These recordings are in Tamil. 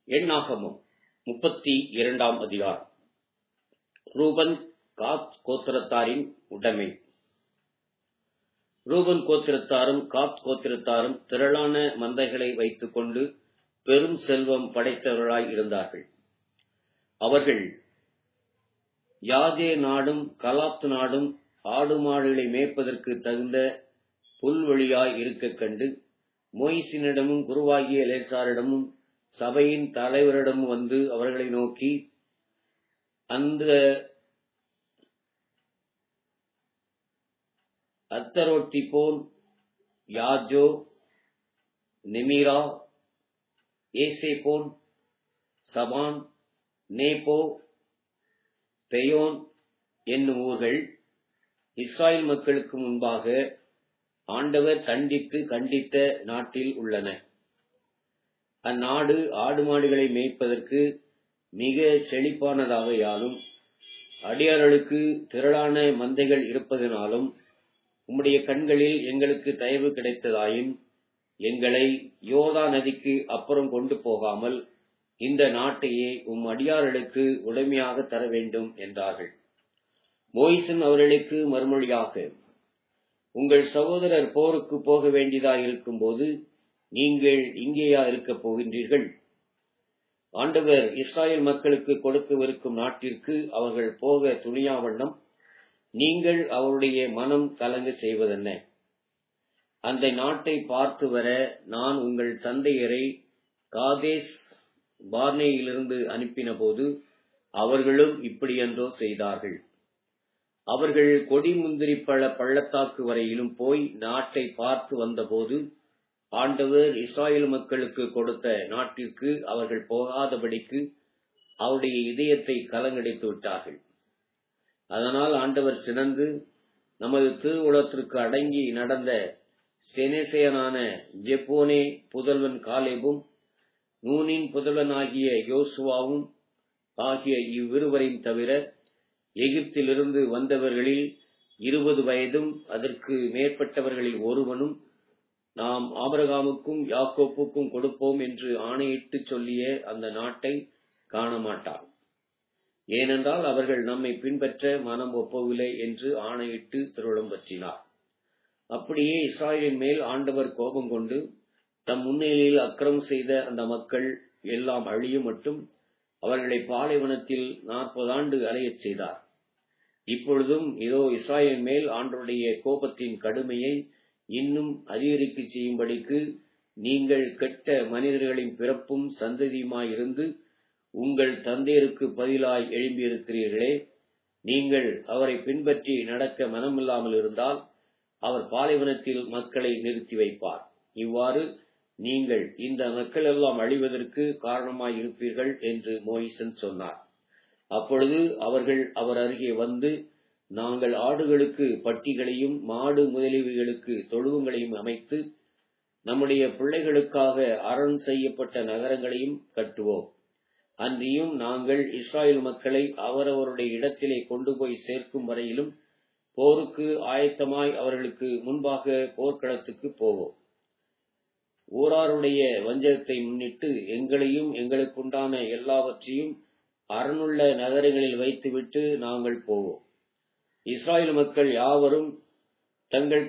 எண்ணாகமம் 32ஆம் அதிகாரம். ரூபன் காத் கோத்திரத்தாரின் உடைமை. ரூபன் கோத்திரத்தாரும் காத் கோத்திரத்தாரும் திரளான மந்தைகளை வைத்துக் கொண்டு பெரும் செல்வம் படைத்தவர்களாய் இருந்தார்கள். அவர்கள் யாதே நாடும் கலாத் நாடும் ஆடு மாடுகளை மேய்ப்பதற்கு தகுந்த புல்வெளியாய் இருக்க கண்டு மோயிசினிடமும் குருவாகிய எலெசாரிடமும் சபையின் தலைவரிடமும் வந்து அவர்களை நோக்கி, அந்த அத்தரோத்திபோன், யாஜோ, நெமிரா, ஏசேபோன், சபான், நேபோ, பெயோன் என்னும் ஊர்கள் இஸ்ராயேல் மக்களுக்கு முன்பாக ஆண்டவர் கண்டித்த நாட்டில் உள்ளன. அந்நாடு ஆடு மாடுகளை மேய்ப்பதற்கு மிக செழிப்பானதாகையாலும் அடியார்களுக்கு திரளான மந்தைகள் இருப்பதனாலும் உம்முடைய கண்களில் எங்களுக்கு தயவு கிடைத்ததாயும் எங்களை யோர்தா நதிக்கு அப்புறம் கொண்டு போகாமல் இந்த நாட்டையே உம் அடியார்களுக்கு உடைமையாக தர வேண்டும் என்றார்கள். மோயிசன் அவர்களுக்கு மறுமொழியாக, உங்கள் சகோதரர் போருக்கு போக வேண்டியதாய் இருக்கும்போது நீங்கள் இங்கேயா இருக்கப் போகின்றீர்கள்? ஆண்டவர் இஸ்ராயேல் மக்களுக்கு கொடுக்கவிருக்கும் நாட்டிற்கு அவர்கள் போக துணியாவண்ணம் நீங்கள் அவருடைய மனம் கலங்க செய்வதென்ன? அந்த நாட்டை பார்த்து வர நான் உங்கள் தந்தையரை காதேஸ் பார்னேயிலிருந்து அனுப்பின போது அவர்களும் இப்படியன்றோ செய்தார்கள். அவர்கள் கொடி முந்திரி பள்ளத்தாக்கு வரையிலும் போய் நாட்டை பார்த்து வந்தபோது ஆண்டவர் இஸ்ராயேல் மக்களுக்கு கொடுத்த நாட்டிற்கு அவர்கள் போகாதபடிக்கு அவருடைய இதயத்தை கலங்கடித்து விட்டார்கள். அதனால் ஆண்டவர் சினந்து நமது திருவுளத்திற்கு அடங்கி நடந்த செனேசையனான ஜெப்போனே புதல்வன் காலேபும் நூனின் புதல்வன் ஆகிய யோசுவாவும் ஆகிய இவ்விருவரையும் தவிர எகிப்திலிருந்து வந்தவர்களில் 20 வயதும் அதற்கு மேற்பட்டவர்களில் ஒருவனும் நாம் ஆபிரகாமுக்கும் யாக்கோப்புக்கும் கொடுப்போம் என்று ஆணையிட்டு சொல்லிய அந்த நாட்டை காணமாட்டான். ஏனென்றால் அவர்கள் நம்மை பின்பற்ற மனம் ஒப்பவில்லை என்று ஆணையிட்டு திருவுளம் பற்றினார். அப்படியே இஸ்ராயேலின் மேல் ஆண்டவர் கோபம் கொண்டு தம் முன்னிலையில் அக்கிரமம் செய்த அந்த மக்கள் எல்லாம் அழியும் மட்டும் அவர்களை பாலைவனத்தில் 40 ஆண்டு அலையச் செய்தார். இப்பொழுதும் இதோ இஸ்ராயேலின் மேல் ஆண்டவருடைய கோபத்தின் கடுமையை இன்னும் அதிகரிக்க செய்யும்படிக்கு நீங்கள் கெட்ட மனிதர்களின் பிறப்பும் சந்ததியுமாயிருந்து உங்கள் தந்தையருக்கு பதிலாய் எழும்பியிருக்கிறீர்களே. நீங்கள் அவரை பின்பற்றி நடக்க மனமில்லாமல் இருந்தால் அவர் பாலைவனத்தில் மக்களை நிறுத்தி வைப்பார். இவ்வாறு நீங்கள் இந்த மக்கள் எல்லாம் அழிவதற்கு காரணமாய் இருப்பீர்கள் என்று மோயிசன் சொன்னார். அப்பொழுது அவர்கள் அவர் அருகே வந்து, நாங்கள் ஆடுகளுக்கு பட்டிகளையும் மாடு முதலியவைகளுக்கு தொழுவங்களையும் அமைத்து நம்முடைய பிள்ளைகளுக்காக அரண் செய்யப்பட்ட நகரங்களையும் கட்டுவோம். அன்றியும் நாங்கள் இஸ்ராயேல் மக்களை அவரவருடைய இடத்திலே கொண்டு போய் சேர்க்கும் வரையிலும் போருக்கு ஆயத்தமாய் அவர்களுக்கு முன்பாக போர்க்களத்துக்கு போவோம். ஊராருடைய வஞ்சகத்தை முன்னிட்டு எங்களையும் எங்களுக்குண்டான எல்லாவற்றையும் அரணுள்ள நகரங்களில் வைத்துவிட்டு நாங்கள் போவோம். இஸ்ராயேல் மக்கள் யாவரும் தங்கள்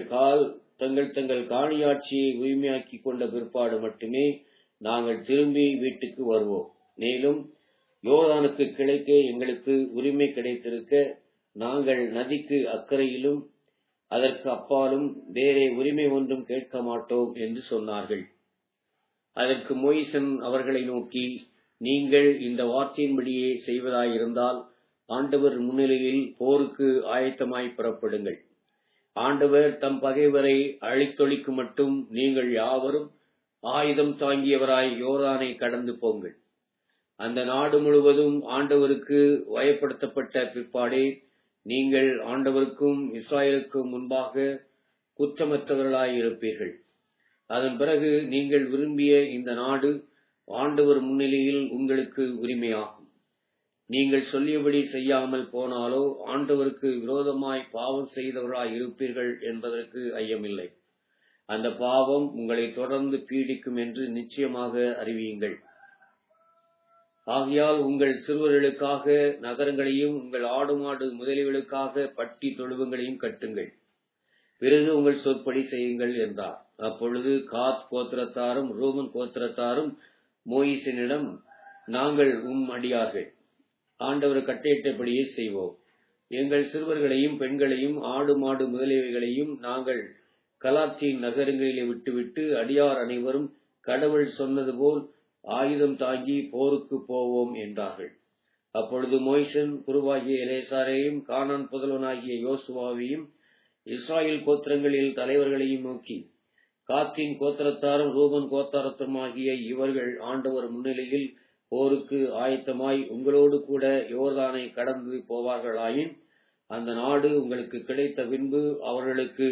தங்கள் காணியாட்சியை உரிமையாக்கி கொண்ட பிற்பாடு மட்டுமே நாங்கள் திரும்பி வீட்டுக்கு வருவோம். மேலும் யோர்தானுக்கு கிழக்கே எங்களுக்கு உரிமை கிடைத்திருக்க நாங்கள் நதிக்கு அக்கறையிலும் அதற்கு அப்பாலும் வேறே உரிமை ஒன்றும் கேட்க மாட்டோம் என்று சொன்னார்கள். அதற்கு மோயிசன் அவர்களை நோக்கி, நீங்கள் இந்த வார்த்தையின்படியே செய்வதாயிருந்தால் ஆண்டவர் முன்னிலையில் போருக்கு ஆயத்தமாய் புறப்படுங்கள். ஆண்டவர் தம் பகைவரை அழித்தொழிக்கு மட்டும் நீங்கள் யாவரும் ஆயுதம் தாங்கியவராய் யோர்தானை கடந்து போங்கள். அந்த நாடு முழுவதும் ஆண்டவருக்கு வயப்படுத்தப்பட்ட பிற்பாடே நீங்கள் ஆண்டவருக்கும் இஸ்ராயேலுக்கும் முன்பாக குற்றமற்றவர்களாய் இருப்பீர்கள். அதன் பிறகு நீங்கள் விரும்பிய இந்த நாடு ஆண்டவர் முன்னிலையில் உங்களுக்கு உரிமையாகும். நீங்கள் சொல்லியபடி செய்யாமல் போனாலோ ஆண்டவருக்கு விரோதமாய் பாவம் செய்தவர்களாய் இருப்பீர்கள் என்பதற்கு ஐயமில்லை. அந்த பாவம் உங்களை தொடர்ந்து பீடிக்கும் என்று நிச்சயமாக அறிவியுங்கள். ஆகையால் உங்கள் சிறுவர்களுக்காக நகரங்களையும் உங்கள் ஆடு மாடு முதலியவர்களுக்காக பட்டி தொழுவங்களையும் கட்டுங்கள். பிறகு உங்கள் சொற்படி செய்யுங்கள் என்றார். அப்பொழுது காத் கோத்திரத்தாரும் ரூபன் கோத்திரத்தாரும் மோயிசனிடம், நாங்கள் அடியார்கள், ஆண்டவர் கட்டளையிட்டபடியே செய்வோம். எங்கள் சிறுவர்களையும் பெண்களையும் ஆடு மாடு முதலியவைகளையும் நாங்கள் கலாத்தின் நகரங்களிலே விட்டுவிட்டு அடியார் அனைவரும் கடவுள் சொன்னது போல் ஆயுதம் தாங்கி போருக்கு போவோம் என்றார்கள். அப்பொழுது மோய்சன் குருவாகிய எலேசாரையும் கானான் புதல்வனாகிய யோசுவாவையும் இஸ்ராயேல் கோத்திரங்களில் தலைவர்களையும் நோக்கி, காத்தின் கோத்திரத்தாரும் ரூபன் கோத்திரத்தாருமாகிய இவர்கள் ஆண்டவர் முன்னிலையில் போருக்கு ஆயத்தமாய் உங்களோடு கூட யோர்தானை கடந்து போவார்களாயின், அந்த நாடு உங்களுக்கு கிடைத்த பின்பு அவர்களுக்கு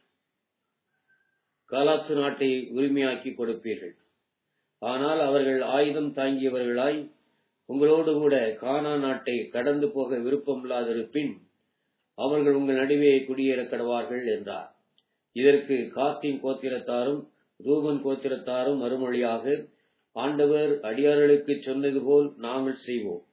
காலாத்து நாட்டை உரிமையாக்கி கொடுப்பீர்கள். ஆனால் அவர்கள் ஆயுதம் தாங்கியவர்களாய் உங்களோடு கூட கானான் நாட்டை கடந்து போக விருப்பமில்லாதிருப்பின் அவர்கள் உங்கள் நடுவே குடியேற கடவார்கள் என்றார். இதற்கு காத்தின் கோத்திரத்தாரும் ரூபன் கோத்திரத்தாரும் மறுமொழியாக, ஆண்டவர் அடியார்களுக்கு சொன்னது போல் நாங்கள் செய்வோம்.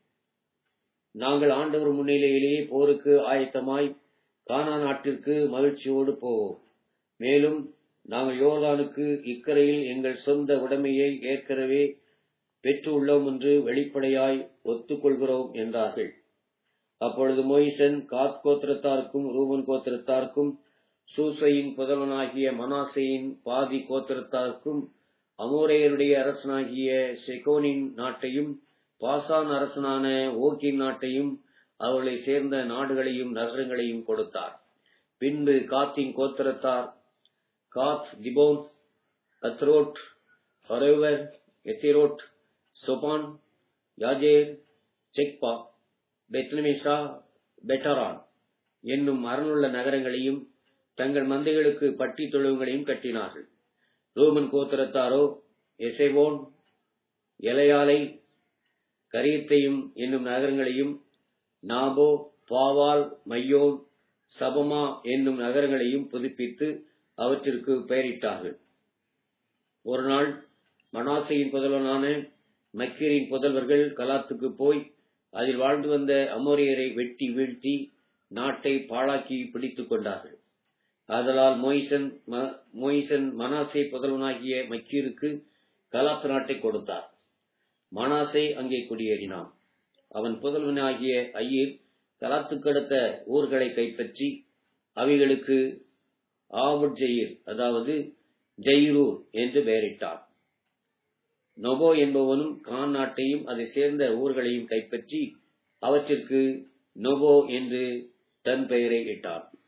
நாங்கள் ஆண்டவர் முன்னிலையிலேயே போருக்கு ஆயத்தமாய் கானான் நாட்டிற்கு மகிழ்ச்சியோடு போவோம். மேலும் நாங்கள் யோர்தானுக்கு இக்கரையில் எங்கள் சொந்த உடைமையை ஏற்கனவே பெற்று உள்ளோம் என்று வெளிப்படையாய் ஒத்துக்கொள்கிறோம் என்றார்கள். அப்பொழுது மோய்சன் காத் கோத்திரத்தாருக்கும் ரூபன் கோத்திரத்தாருக்கும் சூசையின் புதல்வனாகிய மனாசேயின் பாதி கோத்திரத்தாருக்கும் அமோரேயருடைய அரசனாகிய செகோனின் நாட்டையும் பாசான் அரசனான ஓகின் நாட்டையும் அவர்களை சேர்ந்த நாடுகளையும் நகரங்களையும் கொடுத்தார். பின்பு காத்தின் கோத்திரத்தார் காத், திபோன், கத்ரோட், ஹரோவர், எத்திரோட், சொபான், யாஜேர், செக்பா, பெத்லமிஷா, பெட்டரான் என்னும் அரணுள்ள நகரங்களையும் தங்கள் மந்தைகளுக்கு பட்டி தொழுவங்களையும் கட்டினார்கள். ரூபன் கோத்திரத்தாரோ எசேவோன், எலையாலை, கரியத்தையும் என்னும் நகரங்களையும் நாபோ, பாவால், மையோன், சபமா என்னும் நகரங்களையும் புதுப்பித்து அவற்றிற்கு பெயரிட்டார்கள். ஒரு நாள் மனாசையின் புதல்வனான மக்கீரின் புதல்வர்கள் கலாத்துக்கு போய் அதில் வாழ்ந்து வந்த அமோரியரை வெட்டி வீழ்த்தி நாட்டை பாழாக்கி பிடித்துக் கொண்டார்கள். ஆதலால் மோய்சன் மனாசே புதல்வனாகிய மக்கீருக்கு கலாத்து நாட்டை கொடுத்தார். மனாசே அங்கே குடியேறினான். அவன் புதல்வனாகிய ஐயர் கலாத்துக்கு அடுத்த ஊர்களை கைப்பற்றி அவைகளுக்கு ஆவுட்ஜெயிர், அதாவது ஜெயிரூர் என்று பெயரிட்டான். நொபோ என்பவனும் கான் நாட்டையும் அதை சேர்ந்த ஊர்களையும் கைப்பற்றி அவற்றிற்கு நொபோ என்று தன் பெயரை இட்டான்.